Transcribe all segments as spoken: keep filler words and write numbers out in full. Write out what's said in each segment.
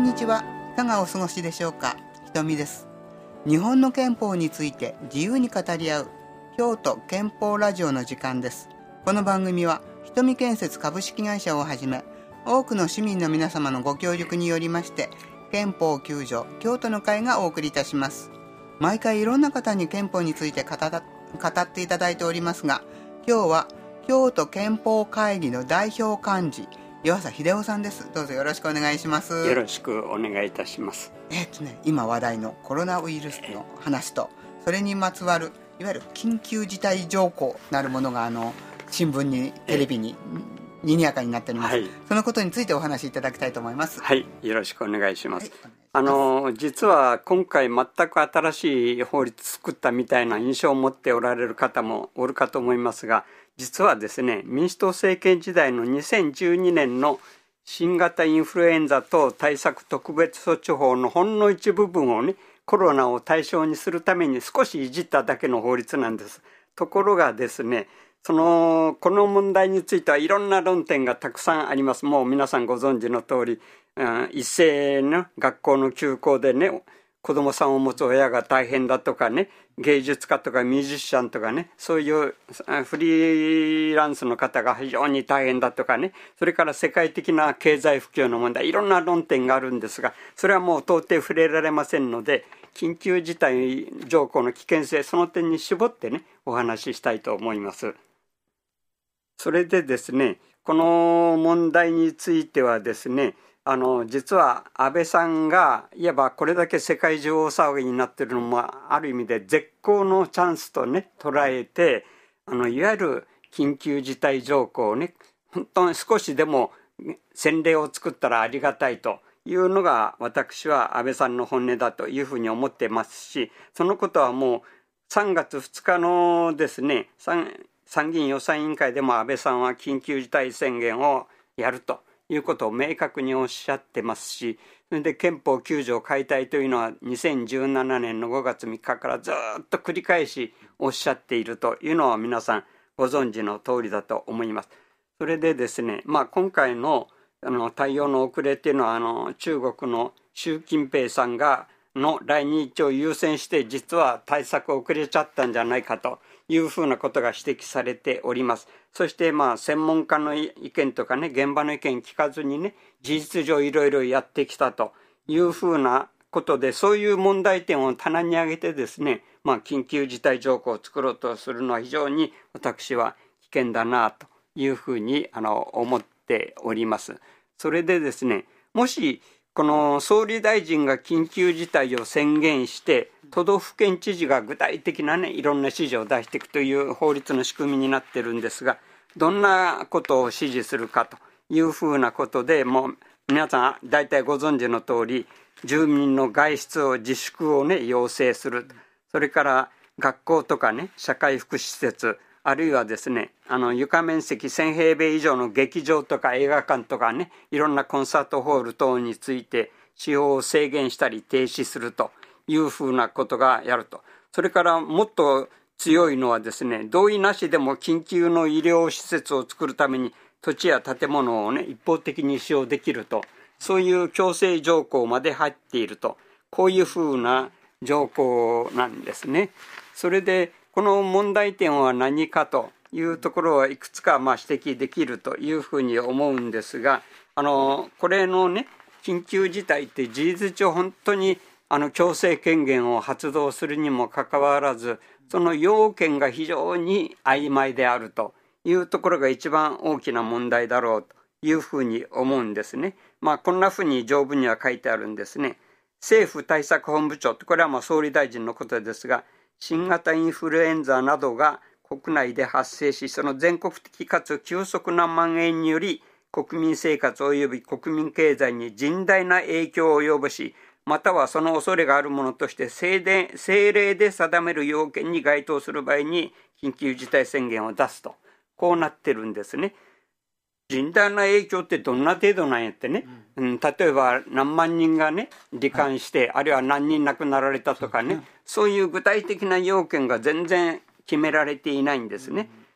にちは。いかがお過ごしでしょうか。ひとみです。日本の憲法について自由に語り合う京都憲法ラジオの時間です。この番組はひとみ建設株式会社をはじめ多くの市民の皆様のご協力によりまして憲法きゅう条京都の会がお送りいたします。毎回いろんな方に憲法について語ら語っていただいておりますが、今日は京都憲法会議の代表幹事湯浅秀夫さんです。どうぞよろしくお願いします。 よろしくお願いいたします。 えっとね、今話題のコロナウイルスの話とそれにまつわるいわゆる緊急事態条項なるものがあの新聞にテレビににぎやかになっております、はい、そのことについてお話しいただきたいと思います。 はい、よろしくお願いします、はい、あの実は今回全く新しい法律作ったみたいな印象を持っておられる方もおるかと思いますが、実はですね、民主党政権時代のにせんじゅうにねんの新型インフルエンザ等対策特別措置法のほんの一部分をね、コロナを対象にするために少しいじっただけの法律なんです。ところがですね、そのこの問題についてはいろんな論点がたくさんあります。もう皆さんご存知の通り、うん、一斉の学校の休校でね、子供さんを持つ親が大変だとかね、芸術家とかミュージシャンとかね、そういうフリーランスの方が非常に大変だとかね、それから世界的な経済不況の問題、いろんな論点があるんですが、それはもう到底触れられませんので、緊急事態条項の危険性、その点に絞ってね、お話ししたいと思います。それでですね、この問題についてはですね、あの実は安倍さんがいわばこれだけ世界中大騒ぎになっているのもある意味で絶好のチャンスとね捉えて、あのいわゆる緊急事態条項をね、本当に少しでも先例を作ったらありがたいというのが私は安倍さんの本音だというふうに思ってますし、そのことはもうさんがつふつかのですね、参議院予算委員会でも安倍さんは緊急事態宣言をやるということを明確におっしゃってますし、それで憲法きゅう条改定というのはにせんじゅうななねんのごがつみっかからずっと繰り返しおっしゃっているというのは皆さんご存知の通りだと思います。それでですね、まあ、今回のあの対応の遅れっていうのはあの中国の習近平さんがの来日を優先して実は対策遅れちゃったんじゃないかというふうなことが指摘されております。そしてまあ専門家の意見とかね、現場の意見聞かずにね、事実上いろいろやってきたというふうなことで、そういう問題点を棚に上げてですね、まあ、緊急事態条項を作ろうとするのは非常に私は危険だなというふうにあの思っております。それでですね、もしこの総理大臣が緊急事態を宣言して都道府県知事が具体的なねいろんな指示を出していくという法律の仕組みになってるんですが、どんなことを指示するかというふうなことで、もう皆さん大体ご存知の通り、住民の外出を自粛をね要請する、それから学校とかね社会福祉施設、あるいはですね、あの床面積せんへいべい以上の劇場とか映画館とかね、いろんなコンサートホール等について使用を制限したり停止するというふうなことがやると。それからもっと強いのはですね、同意なしでも緊急の医療施設を作るために土地や建物をね一方的に使用できると、そういう強制条項まで入っていると、こういうふうな条項なんですね。それでこの問題点は何かというところはいくつかまあ指摘できるというふうに思うんですが、あのこれのね緊急事態って事実上本当にあの強制権限を発動するにもかかわらず、その要件が非常に曖昧であるというところが一番大きな問題だろうというふうに思うんですね。まあこんなふうに条文には書いてあるんですね。政府対策本部長、これはまあ総理大臣のことですが、新型インフルエンザなどが国内で発生し、その全国的かつ急速な蔓延により国民生活及び国民経済に甚大な影響を及ぼし、またはその恐れがあるものとして政令で定める要件に該当する場合に緊急事態宣言を出すと、こうなってるんですね。甚大な影響ってどんな程度なんやってね、うん、例えば何万人がね罹患して、はい、あるいは何人亡くなられたとかね、そういう具体的な要件が全然決められていないんですね。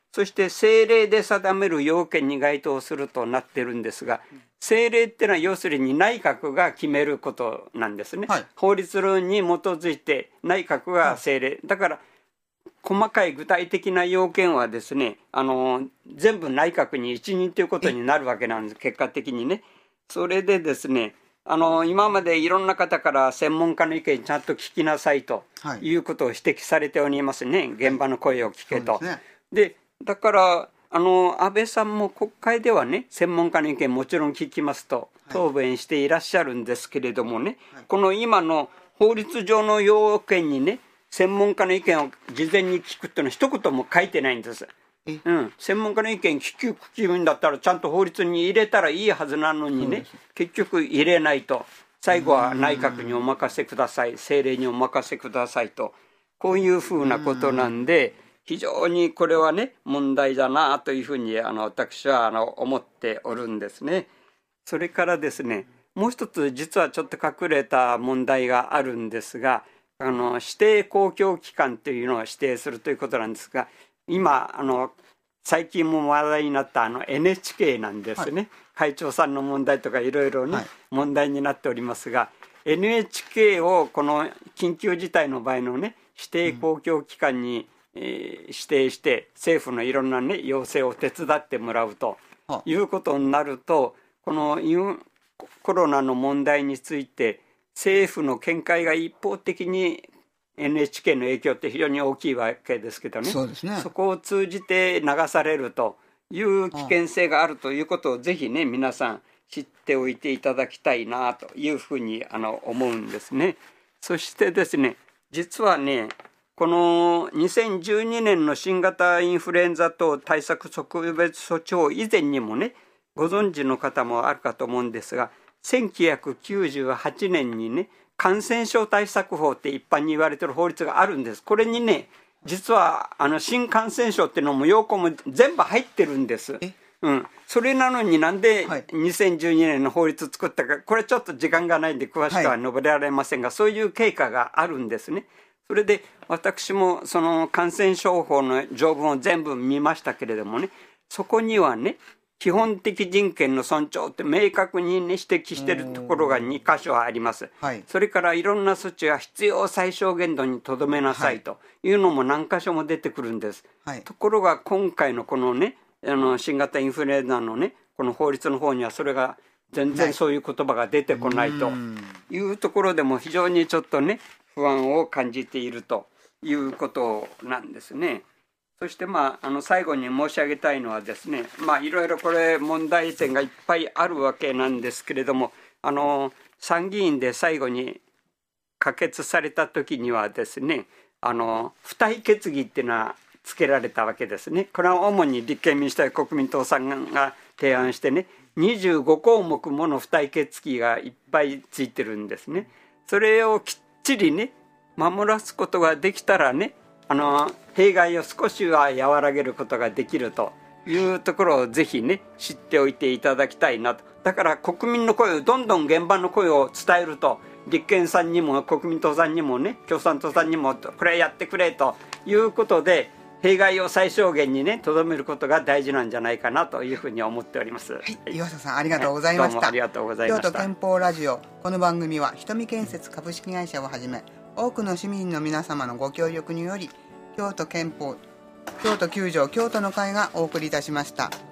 そして政令で定める要件に該当するとなってるんですが、政令っていうのは要するに内閣が決めることなんですね、はい、法律論に基づいて内閣が政令、はい、だから細かい具体的な要件はですね、あの全部内閣に一任ということになるわけなんです、結果的にね。それでですね、あの今までいろんな方から専門家の意見ちゃんと聞きなさいということを指摘されておりますね、はい、現場の声を聞けと。で、ね、だからあの安倍さんも国会ではね、専門家の意見もちろん聞きますと答弁していらっしゃるんですけれどもね、はい、この今の法律上の要件にね、専門家の意見を事前に聞くっていうのは一言も書いてないんです。うん、専門家の意見聞く気分だったらちゃんと法律に入れたらいいはずなのにね、結局入れないと、最後は内閣にお任せください、政令にお任せくださいと、こういうふうなことなんで、非常にこれはね問題だなというふうにあの私はあの思っておるんですね。それからですね、もう一つ実はちょっと隠れた問題があるんですが、あの指定公共機関というのを指定するということなんですが、今あの最近も話題になったあの エヌエイチケー なんですね、はい、会長さんの問題とかいろいろね、はい、問題になっておりますが、 エヌエイチケー をこの緊急事態の場合のね指定公共機関に、うんえー、指定して政府のいろんなね要請を手伝ってもらうということになると、このコロナの問題について政府の見解が一方的に エヌエイチケー の影響って非常に大きいわけですけど ね, そうですね、そこを通じて流されるという危険性があるということをぜひね皆さん知っておいていただきたいなというふうにあの思うんですね。そしてですね、実はねこのにせんじゅうにねんの新型インフルエンザ等対策特別措置法以前にもね、ご存知の方もあるかと思うんですが、せんきゅうひゃくきゅうじゅうはちねんにね感染症対策法って一般に言われている法律があるんです。これにね実はあの新感染症っていうのも要項も全部入ってるんです。うん、それなのになんでにせんじゅうにねんの法律作ったか、これちょっと時間がないんで詳しくは述べられませんが、はい、そういう経過があるんですね。それで私もその感染症法の条文を全部見ましたけれどもね、そこにはね基本的人権の尊重って明確に、ね、指摘しているところがにかしょあります、はい、それからいろんな措置は必要最小限度にとどめなさいというのも何か所も出てくるんです、はい、ところが今回のこのねあの新型インフルエンザのねこの法律の方にはそれが全然そういう言葉が出てこないというところでも非常にちょっとね不安を感じているということなんですね。そしてまあ、あの最後に申し上げたいのはですね、まあいろいろこれ問題点がいっぱいあるわけなんですけれども、あの参議院で最後に可決された時にはですね、あの付帯決議っていうのはつけられたわけですね。これは主に立憲民主党や国民党さんが提案してね、にじゅうごこうもくもの付帯決議がいっぱいついてるんですね。それをきっちりね守らすことができたらね、あの弊害を少しは和らげることができるというところをぜひね知っておいていただきたいなと。だから国民の声をどんどん現場の声を伝えると、立憲さんにも国民党さんにもね共産党さんにもこれやってくれということで弊害を最小限にねとどめることが大事なんじゃないかなというふうに思っております。はい、 岩佐さんありがとうございました。どうもありがとうございました。 京都憲法ラジオ、この番組は瞳建設株式会社をはじめ多くの市民の皆様のご協力により京都憲法京都きゅう条京都の会がお送りいたしました。